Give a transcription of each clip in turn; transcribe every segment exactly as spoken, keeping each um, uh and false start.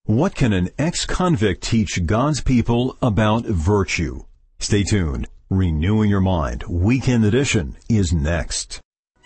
What can an ex-convict teach God's people about virtue? Stay tuned. Renewing Your Mind, Weekend Edition, is next.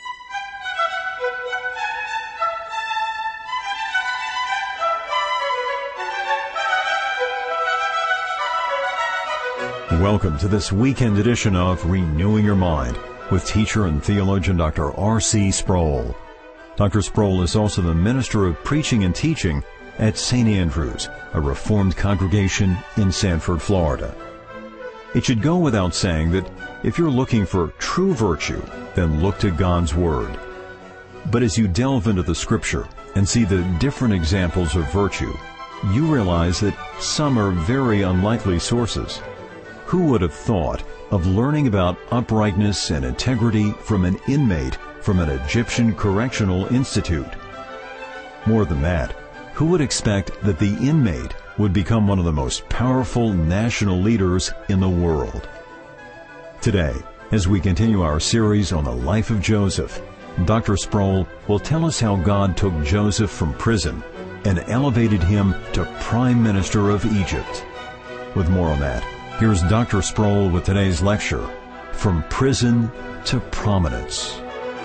Welcome to this weekend edition of Renewing Your Mind with teacher and theologian Doctor R C Sproul. Doctor Sproul is also the minister of preaching and teaching at Saint Andrews, a Reformed congregation in Sanford, Florida. It should go without saying that if you're looking for true virtue, then look to God's Word. But as you delve into the Scripture and see the different examples of virtue, you realize that some are very unlikely sources. Who would have thought of learning about uprightness and integrity from an inmate from an Egyptian correctional institute? More than that, who would expect that the inmate would become one of the most powerful national leaders in the world? Today, as we continue our series on the life of Joseph, Doctor Sproul will tell us how God took Joseph from prison and elevated him to Prime Minister of Egypt. With more on that, here's Doctor Sproul with today's lecture, From Prison to Prominence.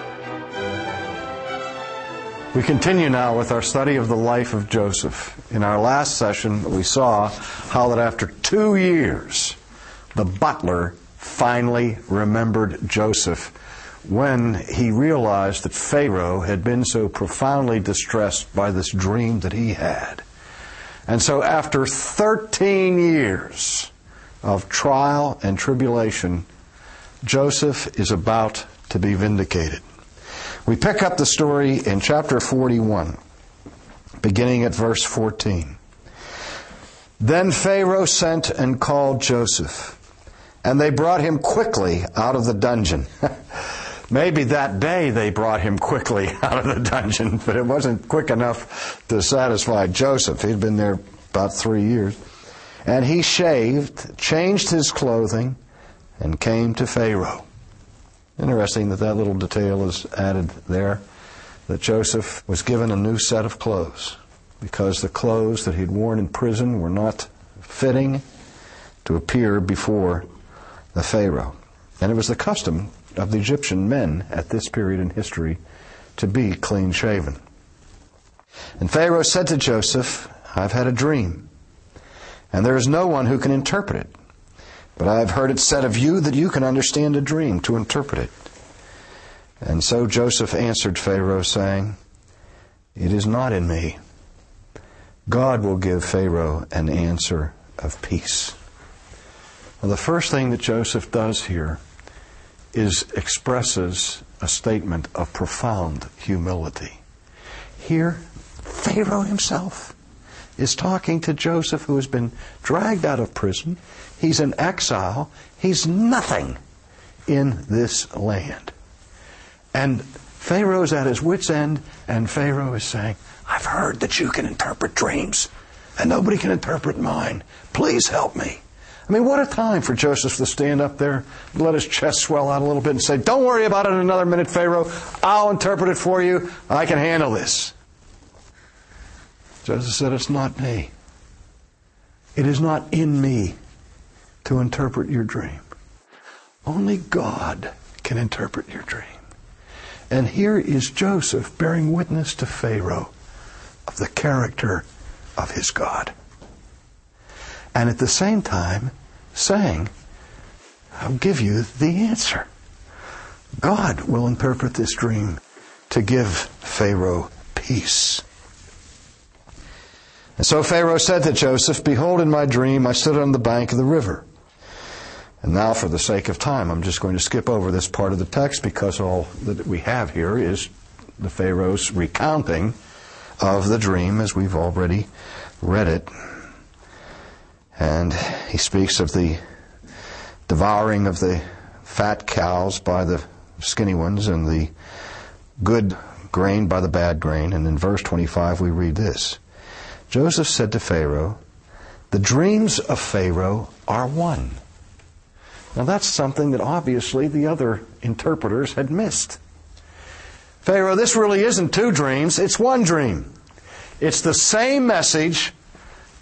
We continue now with our study of the life of Joseph. In our last session, we saw how that after two years, the butler finally remembered Joseph when he realized that Pharaoh had been so profoundly distressed by this dream that he had. And so after thirteen years of trial and tribulation, Joseph is about to be vindicated. We pick up the story in chapter forty-one, beginning at verse fourteen. Then Pharaoh sent and called Joseph, and they brought him quickly out of the dungeon. Maybe that day they brought him quickly out of the dungeon, but it wasn't quick enough to satisfy Joseph. He'd been there about three years. And he shaved, changed his clothing, and came to Pharaoh. Interesting that that little detail is added there, that Joseph was given a new set of clothes because the clothes that he'd worn in prison were not fitting to appear before the Pharaoh. And it was the custom of the Egyptian men at this period in history to be clean-shaven. And Pharaoh said to Joseph, I've had a dream, and there is no one who can interpret it. But I have heard it said of you that you can understand a dream to interpret it. And so Joseph answered Pharaoh, saying, It is not in me. God will give Pharaoh an answer of peace. Well, the first thing that Joseph does here is expresses a statement of profound humility. Here, Pharaoh himself is talking to Joseph, who has been dragged out of prison. He's in exile. He's nothing in this land. And Pharaoh's at his wit's end, and Pharaoh is saying, I've heard that you can interpret dreams, and nobody can interpret mine. Please help me. I mean, what a time for Joseph to stand up there, let his chest swell out a little bit and say, don't worry about it another minute, Pharaoh. I'll interpret it for you. I can handle this. Joseph said, it's not me. It is not in me to interpret your dream. Only God can interpret your dream. And here is Joseph bearing witness to Pharaoh of the character of his God. And at the same time saying, I'll give you the answer. God will interpret this dream to give Pharaoh peace. And so Pharaoh said to Joseph, Behold, in my dream I stood on the bank of the river. And now, for the sake of time, I'm just going to skip over this part of the text because all that we have here is the Pharaoh's recounting of the dream as we've already read it. And he speaks of the devouring of the fat cows by the skinny ones and the good grain by the bad grain. And in verse twenty-five we read this. Joseph said to Pharaoh, the dreams of Pharaoh are one. Now that's something that obviously the other interpreters had missed. Pharaoh, this really isn't two dreams, it's one dream. It's the same message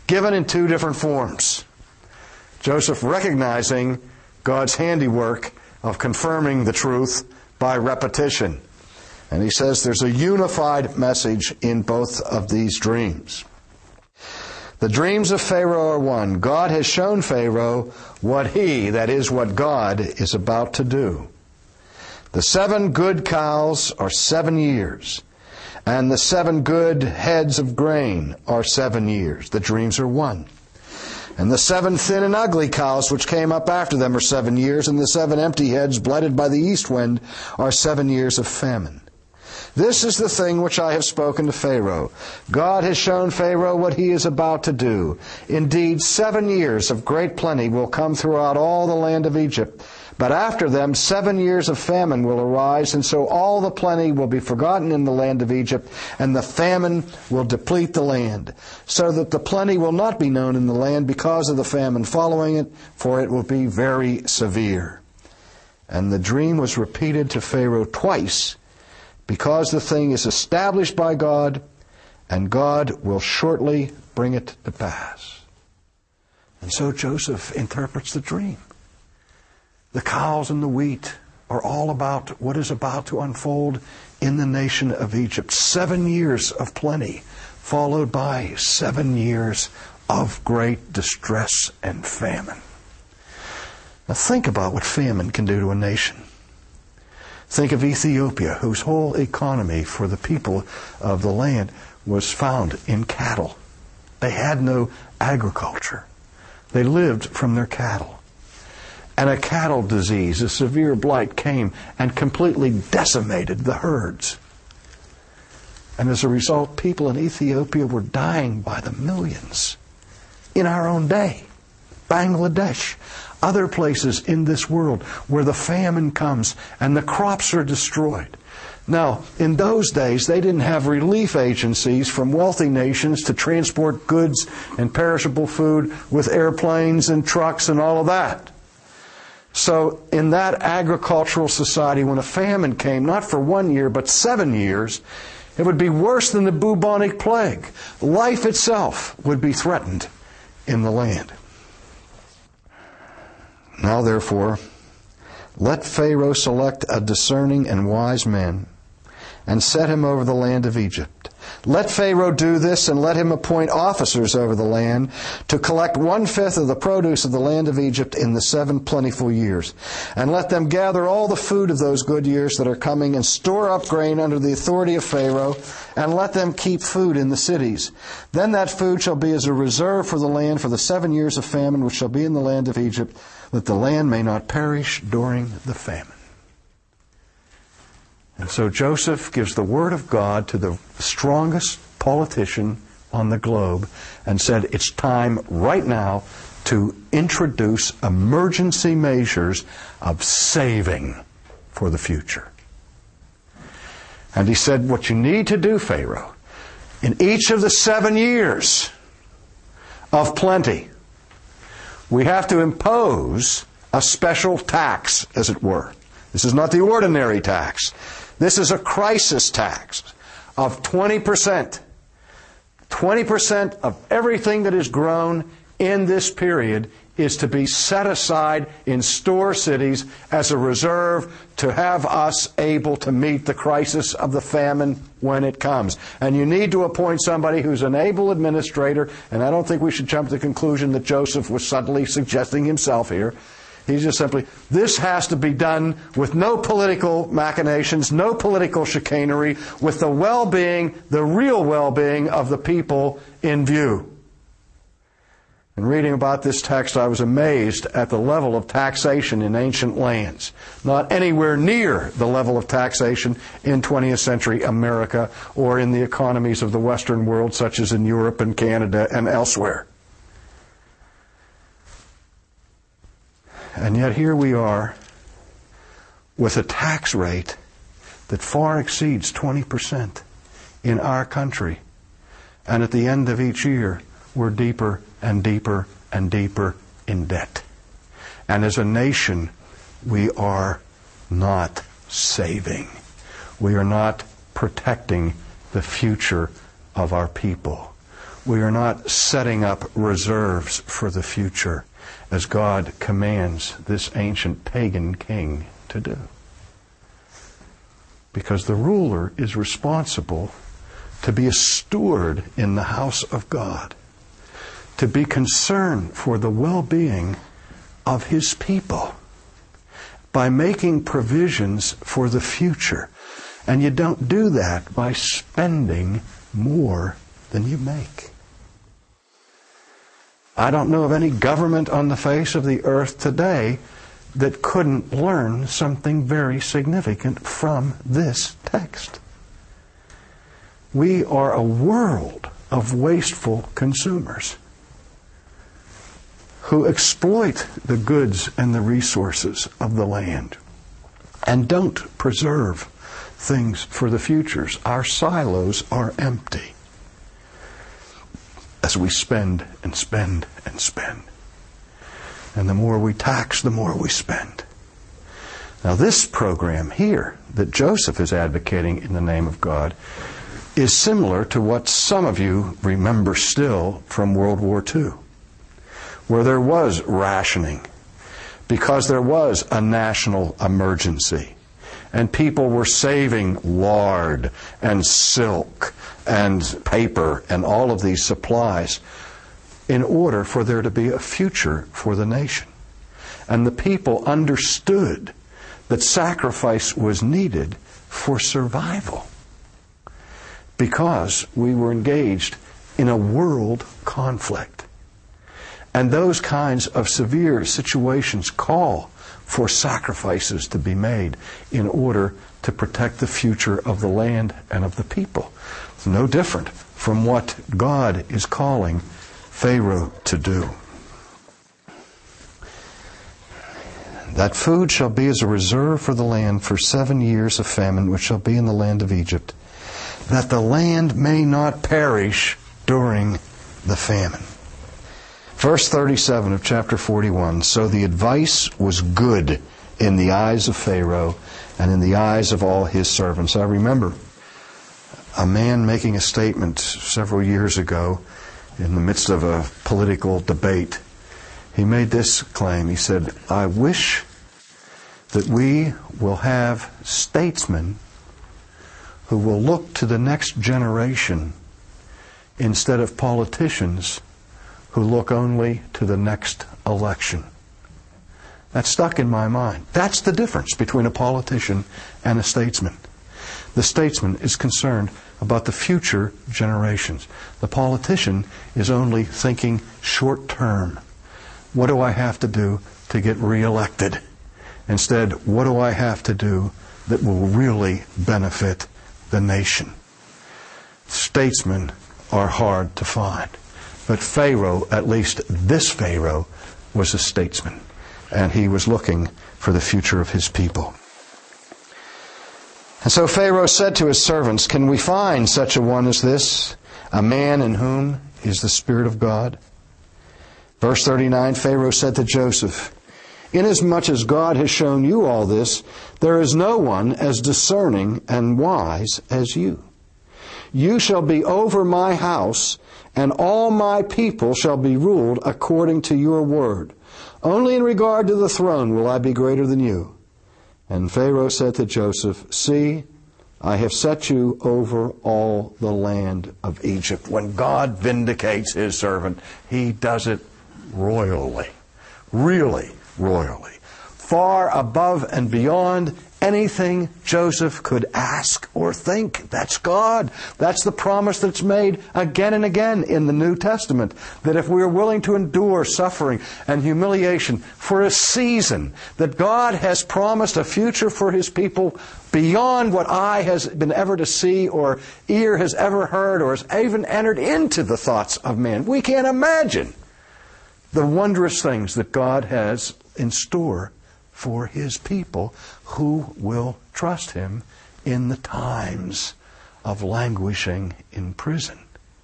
given in two different forms. Joseph recognizing God's handiwork of confirming the truth by repetition. And he says there's a unified message in both of these dreams. The dreams of Pharaoh are one. God has shown Pharaoh what he, that is what God, is about to do. The seven good cows are seven years, and the seven good heads of grain are seven years. The dreams are one. And the seven thin and ugly cows which came up after them are seven years, and the seven empty heads blighted by the east wind are seven years of famine. This is the thing which I have spoken to Pharaoh. God has shown Pharaoh what he is about to do. Indeed, seven years of great plenty will come throughout all the land of Egypt. But after them, seven years of famine will arise, and so all the plenty will be forgotten in the land of Egypt, and the famine will deplete the land, so that the plenty will not be known in the land because of the famine following it, for it will be very severe. And the dream was repeated to Pharaoh twice, because the thing is established by God, and God will shortly bring it to pass. And so Joseph interprets the dream. The cows and the wheat are all about what is about to unfold in the nation of Egypt. Seven years of plenty, followed by seven years of great distress and famine. Now think about what famine can do to a nation. Think of Ethiopia, whose whole economy for the people of the land was found in cattle. They had no agriculture. They lived from their cattle. And a cattle disease, a severe blight, came and completely decimated the herds. And as a result, people in Ethiopia were dying by the millions. In our own day, Bangladesh, other places in this world where the famine comes and the crops are destroyed. Now, in those days, they didn't have relief agencies from wealthy nations to transport goods and perishable food with airplanes and trucks and all of that. So in that agricultural society, when a famine came, not for one year, but seven years, it would be worse than the bubonic plague. Life itself would be threatened in the land. Now, therefore, let Pharaoh select a discerning and wise man and set him over the land of Egypt. Let Pharaoh do this, and let him appoint officers over the land to collect one-fifth of the produce of the land of Egypt in the seven plentiful years. And let them gather all the food of those good years that are coming and store up grain under the authority of Pharaoh, and let them keep food in the cities. Then that food shall be as a reserve for the land for the seven years of famine which shall be in the land of Egypt, that the land may not perish during the famine. And so Joseph gives the word of God to the strongest politician on the globe and said, it's time right now to introduce emergency measures of saving for the future. And he said, what you need to do, Pharaoh, in each of the seven years of plenty, we have to impose a special tax, as it were. This is not the ordinary tax. This is a crisis tax of twenty percent. twenty percent of everything that is grown in this period is to be set aside in store cities as a reserve to have us able to meet the crisis of the famine when it comes. And you need to appoint somebody who's an able administrator, and I don't think we should jump to the conclusion that Joseph was subtly suggesting himself here. He's just simply, this has to be done with no political machinations, no political chicanery, with the well-being, the real well-being of the people in view. In reading about this text, I was amazed at the level of taxation in ancient lands. Not anywhere near the level of taxation in twentieth century America or in the economies of the Western world, such as in Europe and Canada and elsewhere. And yet here we are with a tax rate that far exceeds twenty percent in our country. And at the end of each year, we're deeper and deeper and deeper in debt. And as a nation, we are not saving. We are not protecting the future of our people. We are not setting up reserves for the future as God commands this ancient pagan king to do. Because the ruler is responsible to be a steward in the house of God, to be concerned for the well-being of his people by making provisions for the future. And you don't do that by spending more than you make. I don't know of any government on the face of the earth today that couldn't learn something very significant from this text. We are a world of wasteful consumers who exploit the goods and the resources of the land and don't preserve things for the futures. Our silos are empty as we spend and spend and spend. And the more we tax, the more we spend. Now, this program here that Joseph is advocating in the name of God is similar to what some of you remember still from World War Two, where there was rationing because there was a national emergency and people were saving lard and silk and paper and all of these supplies in order for there to be a future for the nation. And the people understood that sacrifice was needed for survival because we were engaged in a world conflict. And those kinds of severe situations call for sacrifices to be made in order to protect the future of the land and of the people. It's no different from what God is calling Pharaoh to do. That food shall be as a reserve for the land for seven years of famine, which shall be in the land of Egypt, that the land may not perish during the famine. Verse thirty-seven of chapter forty-one, so the advice was good in the eyes of Pharaoh and in the eyes of all his servants. I remember a man making a statement several years ago in the midst of a political debate. He made this claim. He said, I wish that we will have statesmen who will look to the next generation instead of politicians who look only to the next election. That stuck in my mind. That's the difference between a politician and a statesman. The statesman is concerned about the future generations. The politician is only thinking short term. What do I have to do to get reelected? Instead, what do I have to do that will really benefit the nation? Statesmen are hard to find. But Pharaoh, at least this Pharaoh, was a statesman. And he was looking for the future of his people. And so Pharaoh said to his servants, can we find such a one as this, a man in whom is the Spirit of God? Verse thirty-nine, Pharaoh said to Joseph, inasmuch as God has shown you all this, there is no one as discerning and wise as you. You shall be over my house, and all my people shall be ruled according to your word. Only in regard to the throne will I be greater than you. And Pharaoh said to Joseph, see, I have set you over all the land of Egypt. When God vindicates his servant, he does it royally. Really royally. Far above and beyond anything Joseph could ask or think. That's God. That's the promise that's made again and again in the New Testament. That if we are willing to endure suffering and humiliation for a season, that God has promised a future for his people beyond what eye has been ever to see or ear has ever heard or has even entered into the thoughts of man. We can't imagine the wondrous things that God has in store for his people who will trust him in the times of languishing in prison.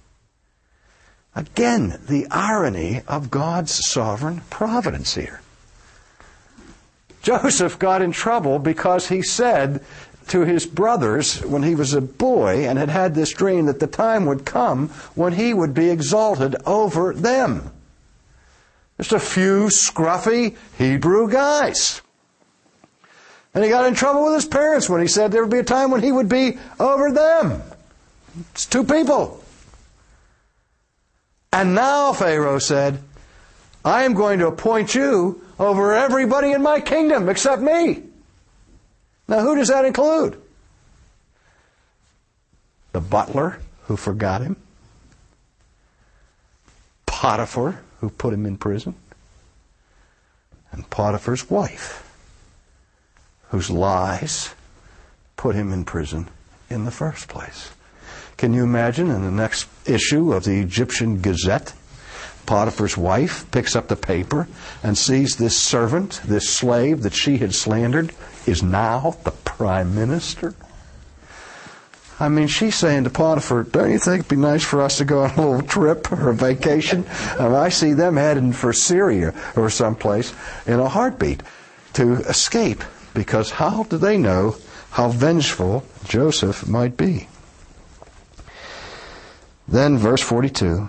Again, the irony of God's sovereign providence here. Joseph got in trouble because he said to his brothers when he was a boy and had had this dream that the time would come when he would be exalted over them. Just a few scruffy Hebrew guys. And he got in trouble with his parents when he said there would be a time when he would be over them. It's two people. And now Pharaoh said, I am going to appoint you over everybody in my kingdom except me. Now who does that include? The butler who forgot him. Potiphar who put him in prison. And Potiphar's wife whose lies put him in prison in the first place. Can you imagine in the next issue of the Egyptian Gazette, Potiphar's wife picks up the paper and sees this servant, this slave that she had slandered, is now the prime minister? I mean, she's saying to Potiphar, don't you think it'd be nice for us to go on a little trip or a vacation? And I see them heading for Syria or someplace in a heartbeat to escape. Because how do they know how vengeful Joseph might be? Then verse forty-two.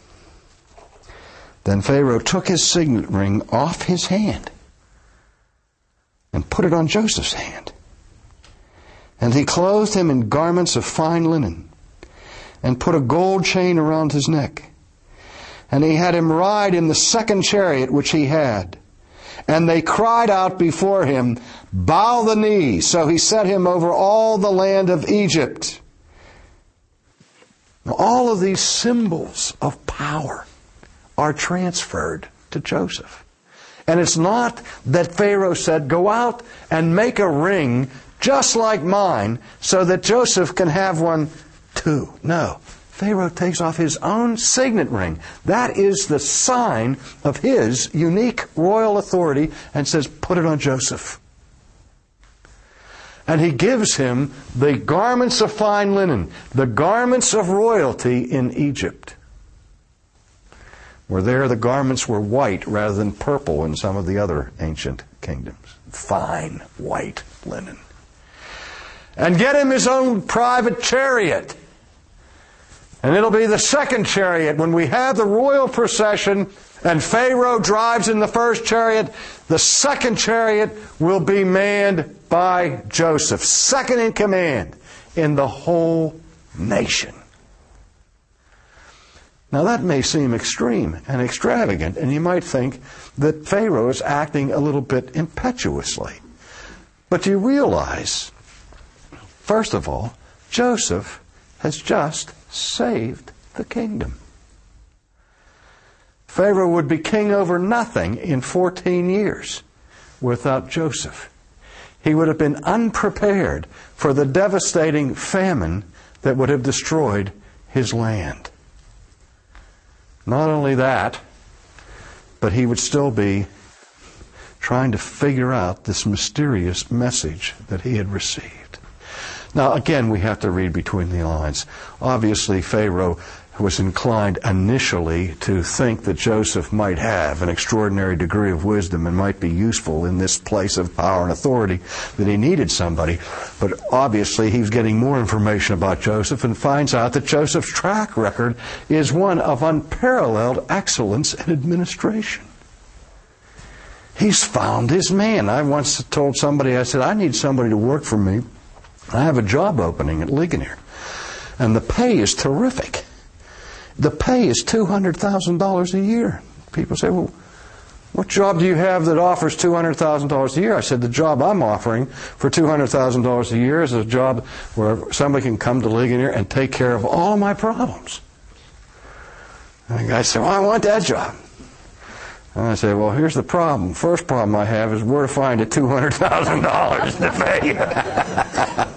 Then Pharaoh took his signet ring off his hand and put it on Joseph's hand. And he clothed him in garments of fine linen and put a gold chain around his neck. And he had him ride in the second chariot which he had. And they cried out before him, bow the knee. So he set him over all the land of Egypt. Now, all of these symbols of power are transferred to Joseph. And it's not that Pharaoh said, go out and make a ring just like mine so that Joseph can have one too. No. Pharaoh takes off his own signet ring. That is the sign of his unique royal authority and says, put it on Joseph. And he gives him the garments of fine linen, the garments of royalty in Egypt. Where there the garments were white rather than purple in some of the other ancient kingdoms. Fine white linen. And get him his own private chariot. And it'll be the second chariot when we have the royal procession and Pharaoh drives in the first chariot. The second chariot will be manned by Joseph, second in command in the whole nation. Now that may seem extreme and extravagant, and you might think that Pharaoh is acting a little bit impetuously. But you realize, first of all, Joseph has just saved the kingdom. Pharaoh would be king over nothing in fourteen years without Joseph. He would have been unprepared for the devastating famine that would have destroyed his land. Not only that, but he would still be trying to figure out this mysterious message that he had received. Now, again, we have to read between the lines. Obviously, Pharaoh was inclined initially to think that Joseph might have an extraordinary degree of wisdom and might be useful in this place of power and authority, that he needed somebody. But obviously, he was getting more information about Joseph and finds out that Joseph's track record is one of unparalleled excellence in administration. He's found his man. I once told somebody, I said, I need somebody to work for me. I have a job opening at Ligonier, and the pay is terrific. The pay is two hundred thousand dollars a year. People say, well, what job do you have that offers two hundred thousand dollars a year? I said, the job I'm offering for two hundred thousand dollars a year is a job where somebody can come to Ligonier and take care of all my problems. And the guy said, well, I want that job. And I said, well, here's the problem. First problem I have is where to find the two hundred thousand dollars to pay.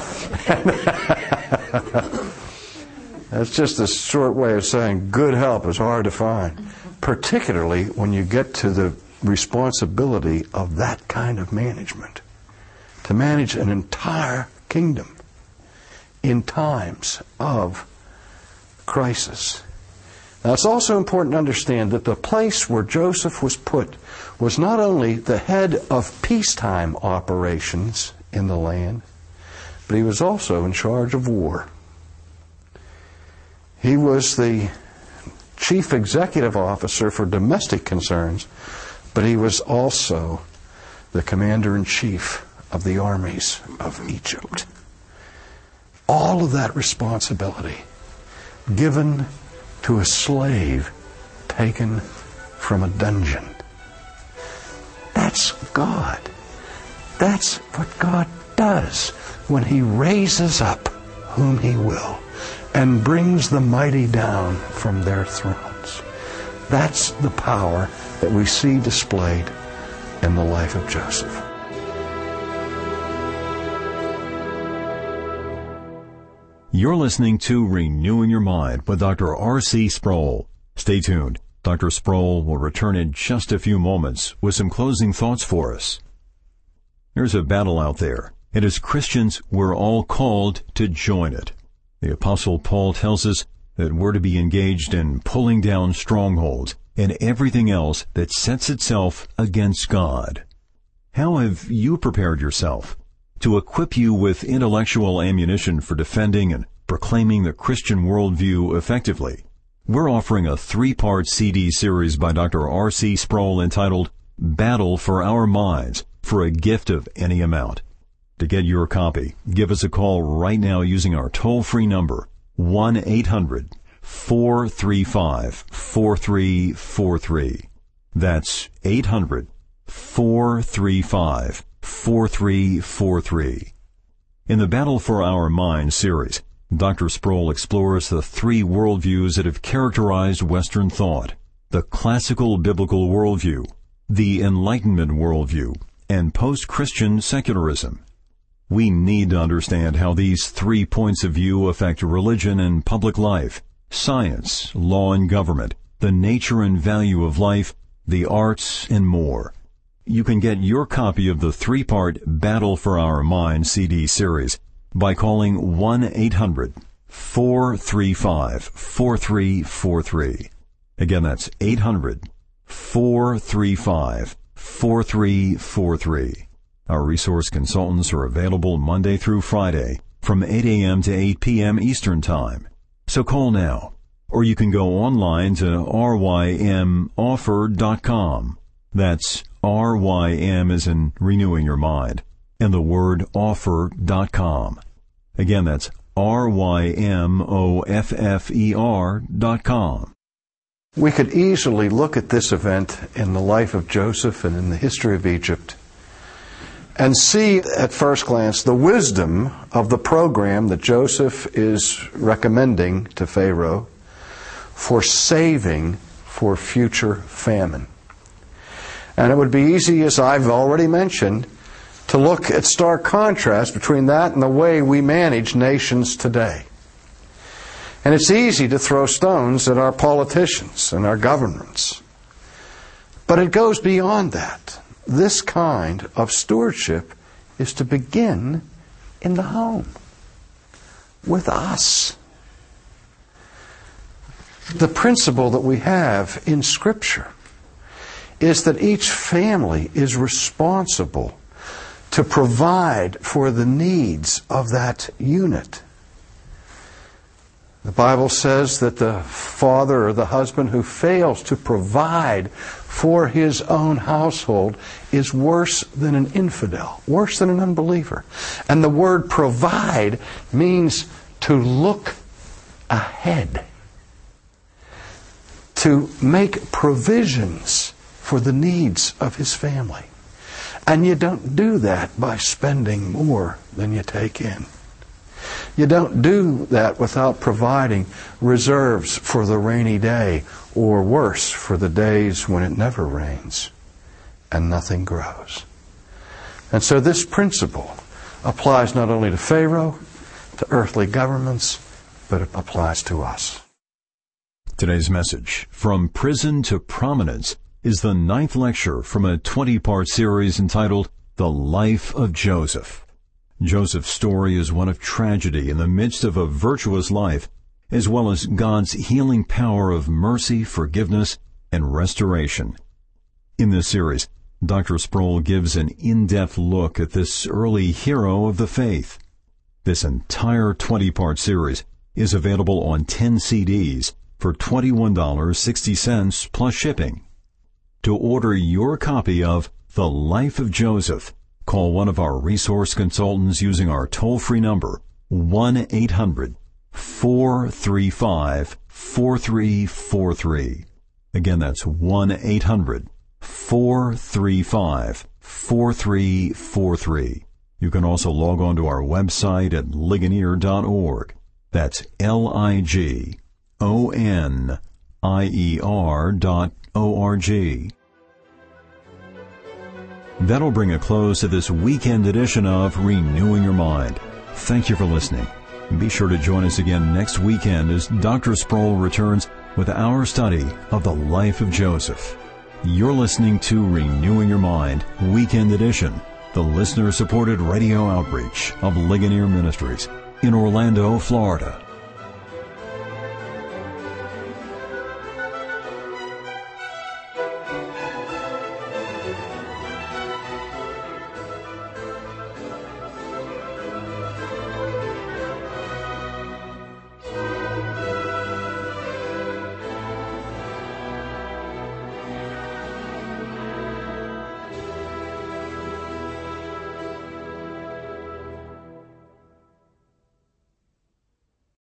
That's just a short way of saying good help is hard to find, particularly when you get to the responsibility of that kind of management, to manage an entire kingdom in times of crisis. Now, it's also important to understand that the place where Joseph was put was not only the head of peacetime operations in the land, but he was also in charge of war. He was the chief executive officer for domestic concerns, but he was also the commander-in-chief of the armies of Egypt. All of that responsibility given to a slave taken from a dungeon. That's God. That's what God does when He raises up whom He will and brings the mighty down from their thrones. That's the power that we see displayed in the life of Joseph. You're listening to Renewing Your Mind with Doctor R C Sproul. Stay tuned. Doctor Sproul will return in just a few moments with some closing thoughts for us. There's a battle out there, and as Christians, we're all called to join it. The Apostle Paul tells us that we're to be engaged in pulling down strongholds and everything else that sets itself against God. How have you prepared yourself to equip you with intellectual ammunition for defending and proclaiming the Christian worldview effectively? We're offering a three-part C D series by Doctor R C Sproul entitled Battle for Our Minds for a gift of any amount. To get your copy, give us a call right now using our toll-free number, one eight hundred four three five four three four three. That's eight hundred four three five four three four three. In the Battle for Our Minds series, Doctor Sproul explores the three worldviews that have characterized Western thought: the classical biblical worldview, the Enlightenment worldview, and post-Christian secularism. We need to understand how these three points of view affect religion and public life, science, law and government, the nature and value of life, the arts, and more. You can get your copy of the three-part Battle for Our Minds C D series by calling one eight hundred four three five four three four three. Again, that's eight hundred four three five four three four three. Our resource consultants are available Monday through Friday from eight a.m. to eight p.m. Eastern Time. So call now, or you can go online to r y m offer dot com. That's R Y M as in renewing your mind, and the word offer dot com. Again, that's R Y M O F F E R dot com. We could easily look at this event in the life of Joseph and in the history of Egypt and see at first glance the wisdom of the program that Joseph is recommending to Pharaoh for saving for future famine. And it would be easy, as I've already mentioned, to look at stark contrast between that and the way we manage nations today. And it's easy to throw stones at our politicians and our governments. But it goes beyond that. This kind of stewardship is to begin in the home, with us. The principle that we have in Scripture is that each family is responsible to provide for the needs of that unit. The Bible says that the father or the husband who fails to provide for his own household is worse than an infidel, worse than an unbeliever. And the word provide means to look ahead, to make provisions for the needs of his family. And you don't do that by spending more than you take in. You don't do that without providing reserves for the rainy day, or worse, for the days when it never rains and nothing grows. And so this principle applies not only to Pharaoh, to earthly governments, but it applies to us. Today's message, From Prison to Prominence, is the ninth lecture from a twenty-part series entitled The Life of Joseph. Joseph's story is one of tragedy in the midst of a virtuous life, as well as God's healing power of mercy, forgiveness, and restoration. In this series, Doctor Sproul gives an in-depth look at this early hero of the faith. This entire twenty-part series is available on ten C Ds for twenty-one dollars and sixty cents plus shipping. To order your copy of The Life of Joseph, call one of our resource consultants using our toll-free number, one eight hundred four three five four three four three. Again, that's one eight hundred four three five four three four three. You can also log on to our website at ligonier dot org. That's L I G O N I E R dot O R G. That'll bring a close to this weekend edition of Renewing Your Mind. Thank you for listening. Be sure to join us again next weekend as Doctor Sproul returns with our study of the life of Joseph. You're listening to Renewing Your Mind, Weekend Edition, the listener-supported radio outreach of Ligonier Ministries in Orlando, Florida.